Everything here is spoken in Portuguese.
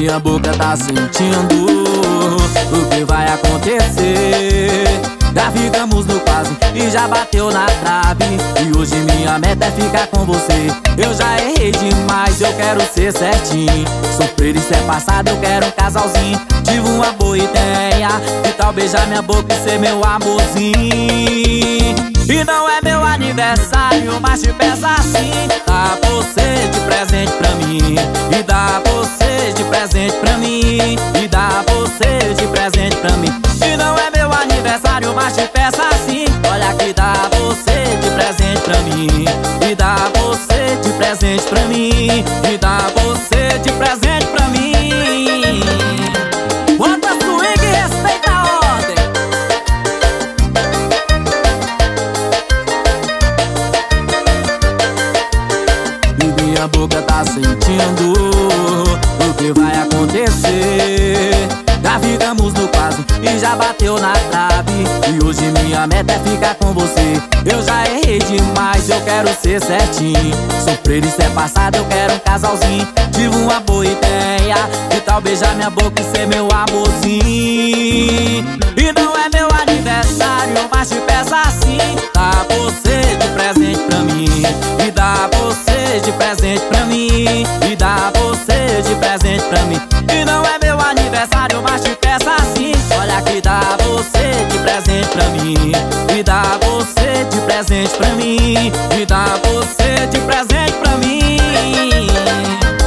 minha boca tá sentindo o que vai acontecer. Já ficamos no quase e já bateu na trave, e hoje minha meta é ficar com você. Eu já errei demais, eu quero ser certinho. Sofrer isso é passado, eu quero um casalzinho. Tive uma boa ideia, que tal beijar minha boca e ser meu amorzinho. E não é meu aniversário, mas te peço assim: dá você de presente pra mim, e dá você de presente pra mim, e dá você de presente pra mim. E não é meu aniversário, mas te peço assim: olha que dá você de presente pra mim, e dá você de presente pra mim, e dá você de presente pra mim. Bota swing e respeita a ordem. E minha boca tá sentindo o que vai acontecer. Já ficamos no quase e já bateu na trave, e hoje minha meta é ficar com você. Eu já errei demais, eu quero ser certinho. Sofrer isso é passado, eu quero um casalzinho. Tive uma boa ideia, que tal beijar minha boca e ser meu amorzinho. E não é meu aniversário, mas te peço assim: dá você de presente pra mim, e dá você de presente pra mim, e dá você de presente pra mim. E não é meu aniversário, mas te peço assim: olha que dá você de presente pra mim, e dá você de presente pra mim, e dá você de presente pra mim.